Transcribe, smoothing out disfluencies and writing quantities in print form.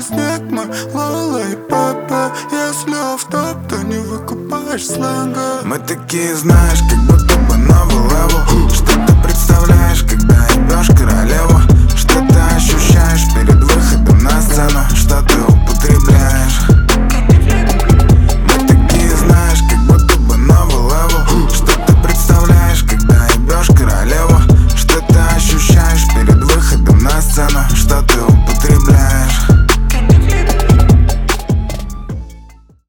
снег мой, Лола и Пепе. Если офф-топ, то не выкупаешь сленга. Мы такие, знаешь, как будто